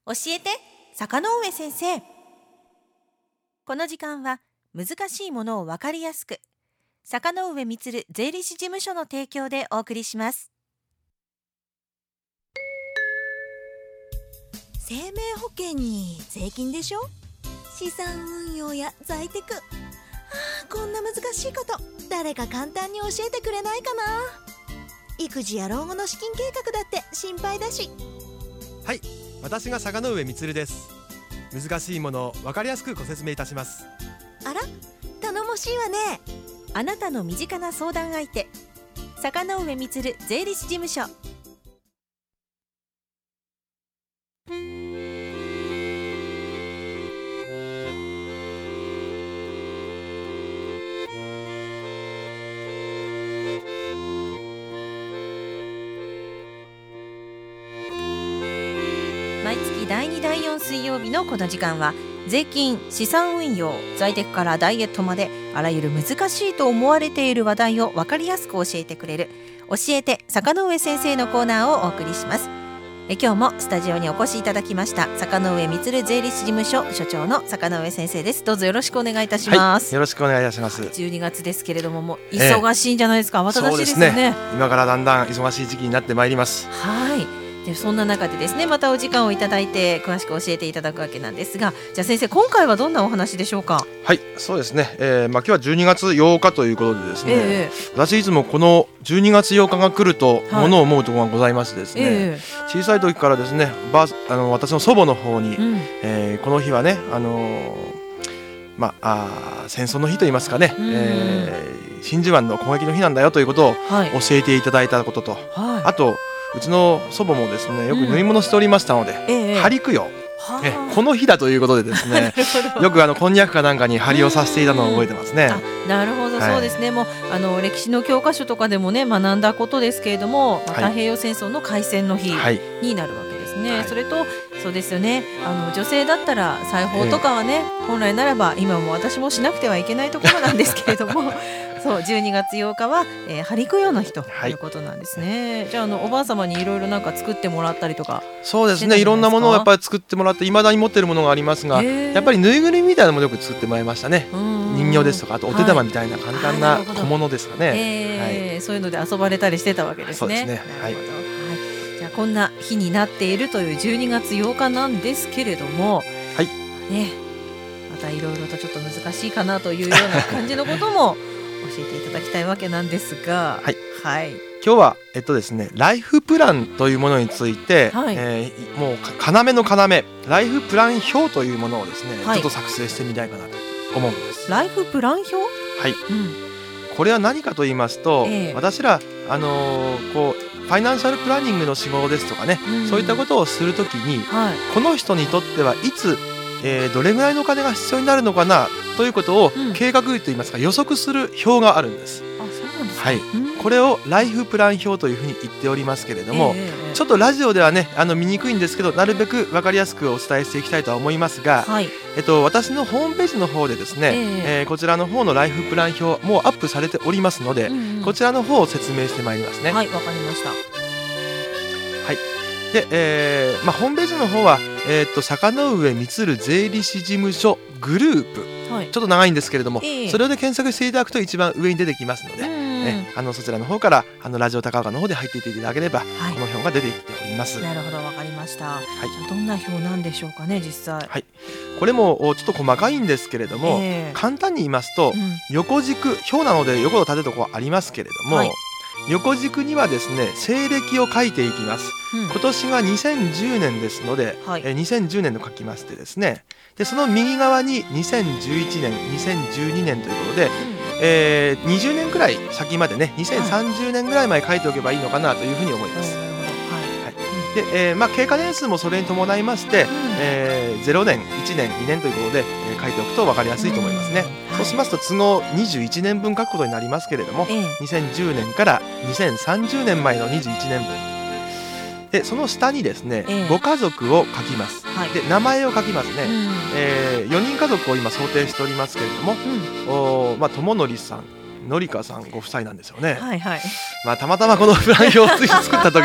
教えて坂上先生。この時間は難しいものを分かりやすく、坂上充税理士事務所の提供でお送りします。 生命保険に税金でしょ、資産運用や在宅、こんな難しいこと誰か簡単に教えてくれないかな。育児や老後の資金計画だって心配だし。 はい、私が坂上充です。難しいものを分かりやすくご説明いたします。 あら、頼もしいわね。 あなたの身近な相談相手、坂上充税理士事務所。毎月第2第4水曜日のこの時間は、税金、資産運用、在宅からダイエットまであらゆる難しいと思われている話題を分かりやすく教えてくれる教えて坂上先生のコーナーをお送りします。今日もスタジオにお越しいただきました坂上充税理士事務所所長の坂上先生です。どうぞよろしくお願いいたします。 よろしくお願いいたします。 12月ですけれども、もう忙しいんじゃないですか。慌ただしいですよね。 そうですね、今からだんだん忙しい時期になってまいります。 はい。でそんな中でですね、またお時間をいただいて詳しく教えていただくわけなんですが、じゃあ先生、今回はどんなお話でしょうか。 はい、そうですね、今日は12月8日ということでですね、私いつもこの12月8日が来るとものを思うところがございましてですね、小さい時からですね、私の祖母の方に、この日はね、戦争の日といいますかね、真珠湾の攻撃の日なんだよということを教えていただいたことと、あとうちの祖母もですね、よく縫い物しておりましたので、針供養、この日だということでですねよくこんにゃくかなんかに針をさせていたのを覚えてますね。 なるほど、そうですね。もう歴史の教科書とかでもね学んだことですけれども、太平洋戦争の開戦の日になるわけですね。それとそうですよね、女性だったら裁縫とかはね、本来ならば今も私もしなくてはいけないところなんですけれどもそう12月8日は、針供養の日ということなんですね。じゃあ、おばあ様にいろいろなんか作ってもらったりとか。 そうですね、いろんなものをやっぱり作ってもらって、未だに持っているものがありますが、やっぱりぬいぐるみみたいなものをよく作ってもらいましたね。人形ですとか、あとお手玉みたいな簡単な小物ですかね。 そういうので遊ばれたりしてたわけですね。 そうですね。 じゃあこんな日になっているという12月8日なんですけれども、またいろいろとちょっと難しいかなというような感じのことも教えていただきたいわけなんですが、 今日はですね、ライフプランというものについて、もう要の要、ライフプラン表というものをですね、ちょっと作成してみたいかなと思うんです。 ライフプラン表、 これは何かと言いますと、私らファイナンシャルプランニングの仕事ですとかね、そういったことをするときに、この人にとってはいつ、どれぐらいのお金が必要になるのかなということを計画といいますか、予測する表があるんです。これをライフプラン表というふうに言っておりますけれども、ちょっとラジオではね見にくいんですけど、なるべく分かりやすくお伝えしていきたいとは思いますが、私のホームページの方でですね、こちらの方のライフプラン表もうアップされておりますので、こちらの方を説明してまいりますね。 わかりました。 で、ホームページの方は、坂上充税理士事務所グループ、ちょっと長いんですけれども、それで検索していただくと一番上に出てきますので、そちらの方からラジオ高岡の方で入っていっていただければ、この表が出てきております。 なるほど、わかりました。じゃあどんな表なんでしょうかね、実際。 これもちょっと細かいんですけれども、簡単に言いますと、横軸、表なので横と縦とこうありますけれども、横軸にはですね西暦を書いていきます。今年が2010年ですので、2010年と書きましてですね、でその右側に2011年2012年ということで、20年くらい先までね、2030年ぐらいまで書いておけばいいのかなというふうに思います。で、経過年数もそれに伴いまして、0年1年2年ということで、書いておくと分かりやすいと思いますね。そうしますと都合21年分書くことになりますけれども、2010年から2030年前の21年分で、その下にですね、ご家族を書きます。で名前を書きますね。4人家族を今想定しておりますけれども、友則さん、のりかさんご夫妻なんですよね。たまたまこのプラン表を作った時に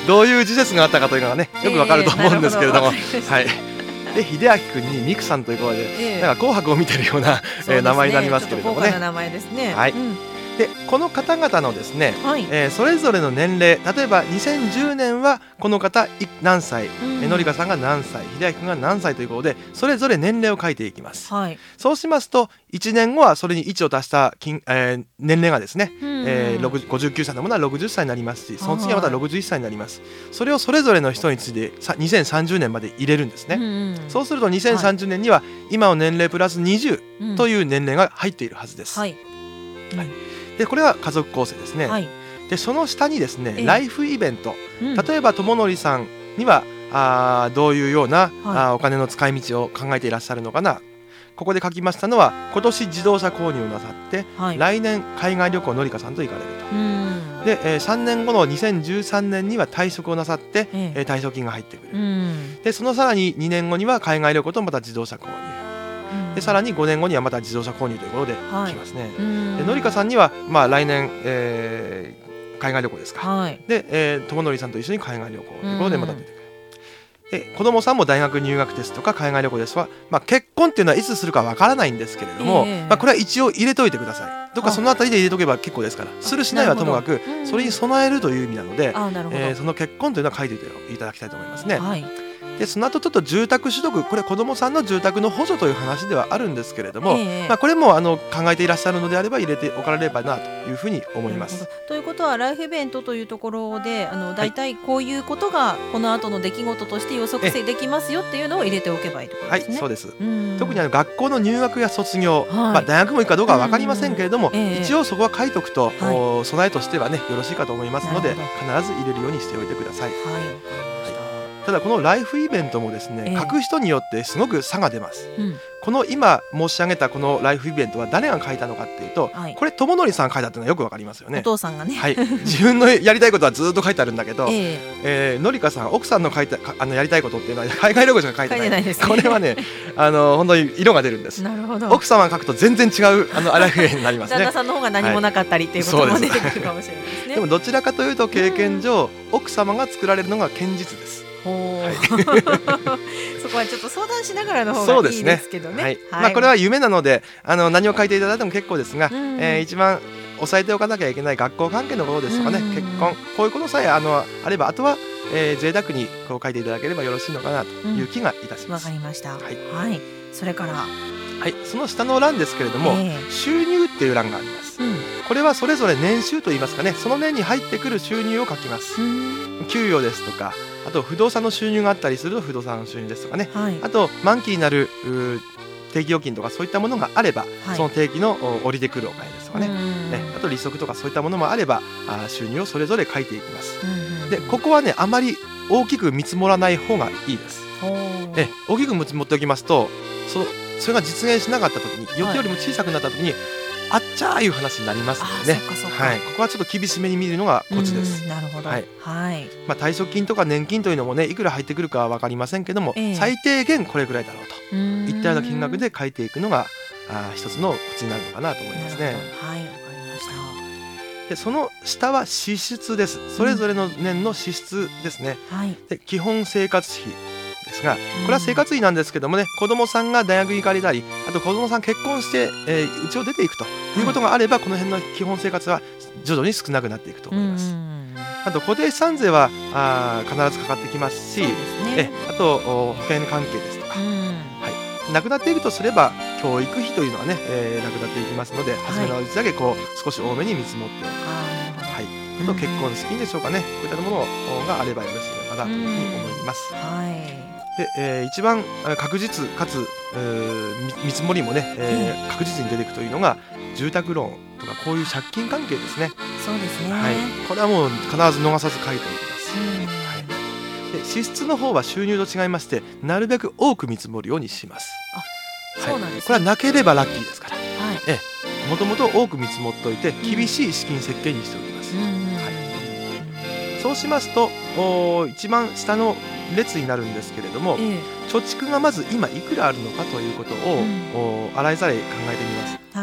どういう事実があったかというのがねよくわかると思うんですけれども、はい。で秀明君にミクさんということで、なんか紅白を見てるような、名前になりますけれどもね。 豪華な名前ですね。 はい。でこの方々のですね、それぞれの年齢、例えば2010年はこの方何歳、のりかさんが何歳、秀明君が何歳ということでそれぞれ年齢を書いていきます。そうしますと1年後はそれに1を足した年齢がですね、59歳のものは60歳になりますし、その次はまた61歳になります。それをそれぞれの人について2030年まで入れるんですね。そうすると2030年には今の年齢プラス20という年齢が入っているはずです。でこれは家族構成ですね。でその下にですね、ライフイベント、例えば友則さんにはどういうような、お金の使い道を考えていらっしゃるのかな。ここで書きましたのは今年自動車購入をなさって、来年海外旅行のりかさんと行かれると。で、3年後の2013年には退職をなさって、退職金が入ってくる。でそのさらに2年後には海外旅行とまた自動車購入でさらに5年後にはまた自動車購入ということで来ますね。でのりかさんには、来年、海外旅行ですか。で、友則さんと一緒に海外旅行ということでまた出てくる。で子供さんも大学入学ですとか海外旅行ですとか、結婚っていうのはいつするかわからないんですけれども、これは一応入れといてください。どっかそのあたりで入れとけば結構ですから、するしないはともかくそれに備えるという意味なので、その結婚というのは書いていただきたいと思いますね。でその後ちょっと住宅取得、これ子どもさんの住宅の補助という話ではあるんですけれども、これも考えていらっしゃるのであれば入れておかれればなというふうに思います。 ということはライフイベントというところでだいたいこういうことがこの後の出来事として予測できますよっていうのを入れておけばいいということですね。 そうです。特に学校の入学や卒業、大学も行くかどうかは分かりませんけれども、一応そこは書いとくと、備えとしてはねよろしいかと思いますので必ず入れるようにしておいてください。ただこのライフイベントもですね、書く人によってすごく差が出ます。この今申し上げたこのライフイベントは誰が書いたのかっていうと、これ友則さんが書いたっていうのはよくわかりますよね。 お父さんがね、 自分のやりたいことはずっと書いてあるんだけど、のりかさん奥さんの書いたやりたいことっていうのは海外旅行しか書いてない。これはね本当に色が出るんです。奥様が書くと全然違うライフイベントになりますね。 旦那さんの方が何もなかったりっていうことも出てくるかもしれないですね。 でもどちらかというと経験上奥様が作られるのが堅実です。 そこはちょっと相談しながらの方がいいですけどね。 これは夢なので何を書いていただいても結構ですが、一番押さえておかなきゃいけない学校関係のことですとかね、結婚こういうことさえあればあとは贅沢にこう書いていただければよろしいのかなという気がいたします。 わかりました。それからその下の欄ですけれども、収入っていう欄があります。これはそれぞれ年収といいますかね、その年に入ってくる収入を書きます。給与ですとか、あと不動産の収入があったりすると不動産の収入ですとかね、あと満期になる定期預金とかそういったものがあれば、その定期の降りてくるお金ですとかね、あと利息とかそういったものもあれば収入をそれぞれ書いていきます。でここはねあまり大きく見積もらない方がいいです。大きく見積もっておきますとそれが実現しなかった時に予定よりも小さくなった時に、あっちゃーいう話になりますのでね。ここはちょっと厳しめに見るのがコツです。 なるほど。 退職金とか年金というのもねいくら入ってくるかは分かりませんけども、最低限これぐらいだろうといったような金額で書いていくのが一つのコツになるのかなと思いますね。 わかりました。 でその下は支出です。それぞれの年の支出ですね。で基本生活費ですが、これは生活費なんですけどもね、子どもさんが大学に行かれたり、あと子どもさん結婚して家を出ていくということがあれば、この辺の基本生活は徐々に少なくなっていくと思います。あと固定資産税は必ずかかってきますし、あと保険関係ですとか、なくなっているとすれば教育費というのはね、なくなっていきますので、初めのうちだけ少し多めに見積もっておく。あと結婚資金でしょうかね、こういったものがあればよろしいのかなというふうに思います。で一番確実かつ見積もりもね、確実に出ていくというのが住宅ローンとかこういう借金関係ですね。 そうですね。 これはもう必ず逃さず書いておきます。で支出の方は収入と違いまして、なるべく多く見積もるようにします。 そうなんですね。 これはなければラッキーですから。もともと多く見積もっておいて厳しい資金設計にしておきます。そうしますと一番下の列になるんですけれども、貯蓄がまず今いくらあるのかということを洗いざらい考えてみます。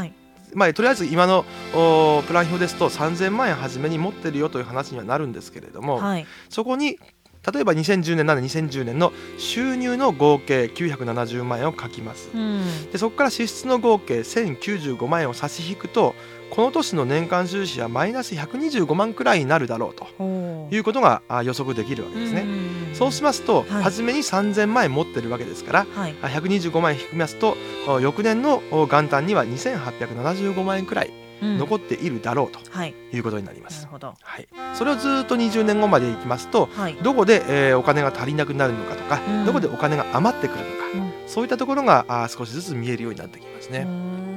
とりあえず今のプラン表ですと3000万円初めに持ってるよという話にはなるんですけれども、そこに例えば2010年なら2010年の収入の合計970万円を書きます、でそこから支出の合計1095万円を差し引くと、この年の年間収支はマイナス125万くらいになるだろうということが予測できるわけですね。そうしますと、初めに3000万円持ってるわけですから、125万円引きますと翌年の元旦には2875万円くらい残っているだろうということになります。それをずっと20年後までいきますと、どこでお金が足りなくなるのかとか、どこでお金が余ってくるのか、そういったところが少しずつ見えるようになってきますね。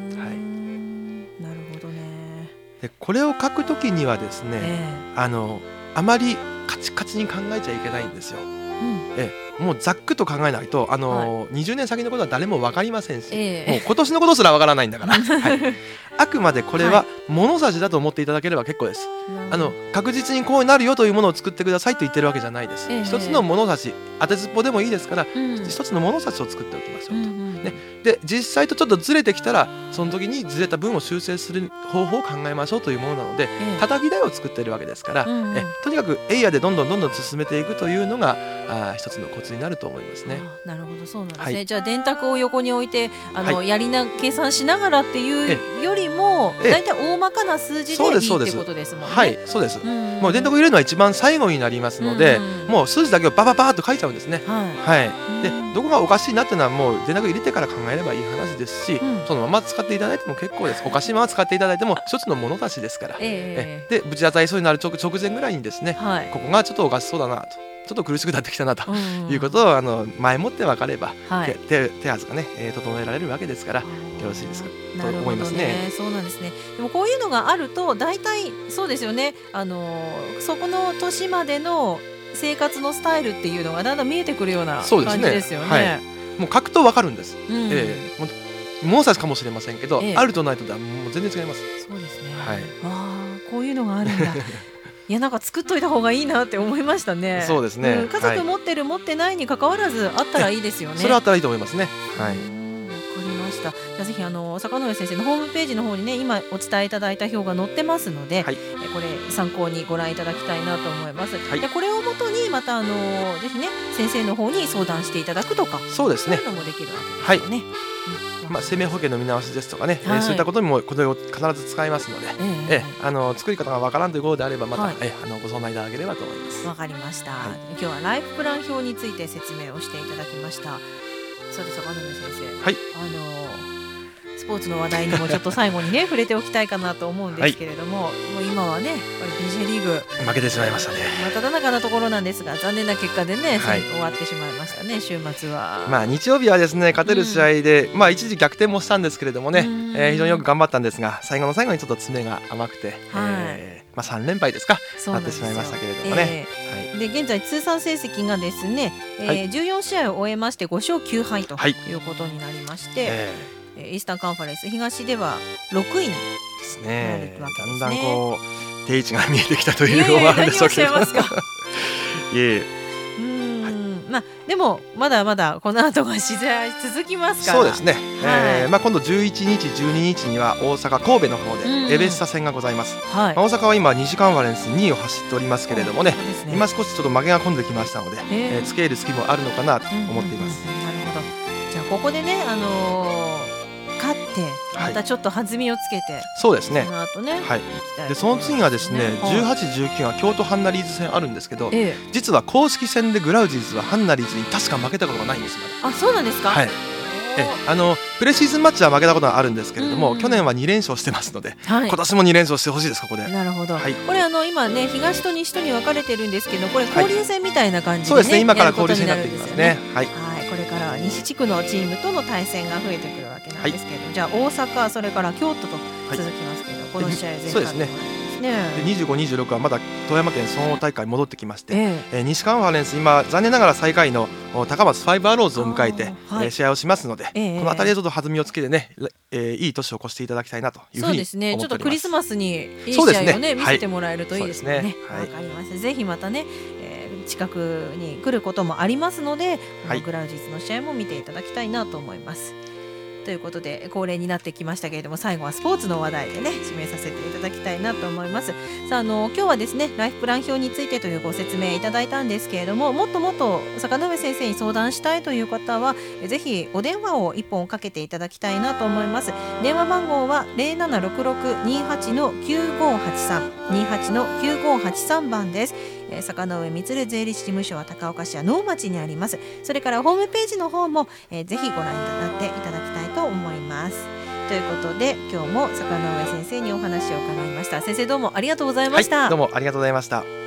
でこれを書くときにはですね、あまりカチカチに考えちゃいけないんですよ。もうざっくと考えないと20年先のことは誰も分かりませんし、もう今年のことすら分からないんだから、あくまでこれは物差しだと思っていただければ結構です。確実にこうなるよというものを作ってくださいと言ってるわけじゃないです。一つの物差し、当てずっぽでもいいですから、一つの物差しを作っておきましょうと。で実際とちょっとずれてきたら、その時にずれた分を修正する方法を考えましょうというものなので、叩き台を作っているわけですから、とにかくエイヤでどんどん進めていくというのが一つのコツになると思いますね。 なるほど、そうなんですね。じゃあ電卓を横に置いてやりな計算しながらっていうよりも、だいたい大まかな数字でいいってことですもんね。 はい、そうです。もう電卓を入れるのは一番最後になりますので、もう数字だけをバババーっと書いちゃうんですね。でどこがおかしいなっていうのはもう電卓入れてから考えればいい話ですし、そのまま使っていただいても結構です。おかしいまま使っていただいても一つの物差しですから、でぶち当たりそうになる直前ぐらいにですね、ここがちょっとおかしそうだなと、ちょっと苦しくなってきたなということを前もって分かれば、手はずがね整えられるわけですから、よろしいですかと思いますね。 そうなんですね。でもこういうのがあると大体そうですよね。そこの年までの生活のスタイルっていうのがだんだん見えてくるような感じですよね。 もう書くと分かるんです。物差しかもしれませんけど、あるとないとではもう全然違います。 そうですね。こういうのがあるんだ。いや、なんか作っといた方がいいなって思いましたね。 そうですね。 家族持ってる持ってないに関わらずあったらいいですよね。 それはあったらいいと思いますね。 わかりました。じゃあぜひ坂上先生のホームページの方にね、今お伝えいただいた表が載ってますので、これ参考にご覧いただきたいなと思います。でこれをもとにまたぜひね先生の方に相談していただくとか、 そうですね。 そういうのもできるわけですよね。 生命保険の見直しですとかね、そういったことにもこれを必ず使いますので、作り方がわからんということであればまた、ご相談いただければと思います。 わかりました。今日はライフプラン表について説明をしていただきました。さて坂上先生、スポーツの話題にもちょっと最後にね触れておきたいかなと思うんですけれども、もう今はねやっぱり BJ リーグ負けてしまいましたね。 ただ中なところなんですが、残念な結果でね、終わってしまいましたね。週末は日曜日はですね勝てる試合で、一時逆転もしたんですけれどもね、非常によく頑張ったんですが、最後の最後にちょっと詰めが甘くて、3連敗ですかなってしまいましたけれどもね。 で現在通算成績がですね、14試合を終えまして5勝9敗ということになりまして、イースタンカンファレンス東では6位にですね。だんだんこう定位置が見えてきたというのがあるんでしょうけど。 でもまだまだこの後が取材続きますから。 そうですね。今度11日12日には大阪神戸の方でエベッサ戦がございます。大阪は今2時間カンファレンス2位を走っておりますけれどもね、今少しちょっと負けが込んできましたので、つけ入る隙もあるのかなと思っています。 なるほど。じゃあここでね勝ってまたちょっと弾みをつけて、 そうですね。 その後ね、 でその次がですね18、19が京都ハンナリーズ戦あるんですけど、実は公式戦でグラウジーズはハンナリーズに確か負けたことがないんですまだ。 そうなんですか。 プレシーズンマッチは負けたことがあるんですけれども、去年は2連勝してますので、今年も2連勝してほしいです。ここで。 なるほど。これ今ね東と西とに分かれてるんですけど、これ交流戦みたいな感じでね。 そうですね。今から交流戦になってきますね。 これから西地区のチームとの対戦が増えてくるわけなんですけれども、じゃあ大阪それから京都と続きますけど、この試合前半で 25、26はまだ富山県総合大会戻ってきまして、西カンファレンス今残念ながら最下位の高松ファイブアローズを迎えて試合をしますので、この辺りでちょっと弾みをつけてね、いい年を越していただきたいなというふうに思っております。 そうですね。ちょっとクリスマスにいい試合をね見せてもらえるといいですね。わかります。ぜひまたね近くに来ることもありますので、グラウジーズの試合も見ていただきたいなと思います。 ということで恒例になってきましたけれども、最後はスポーツの話題でね締めさせていただきたいなと思います。さあ、今日はですねライフプラン表についてというご説明いただいたんですけれども、もっともっと坂上先生に相談したいという方はぜひお電話を1本かけていただきたいなと思います。電話番号は 076628-9583 28-9583 番です。坂上充税理士事務所は高岡市や能町にあります。それからホームページの方も、ぜひご覧になっていただきたいと思います。ということで今日も坂上先生にお話を伺いました。先生どうもありがとうございました。 どうもありがとうございました。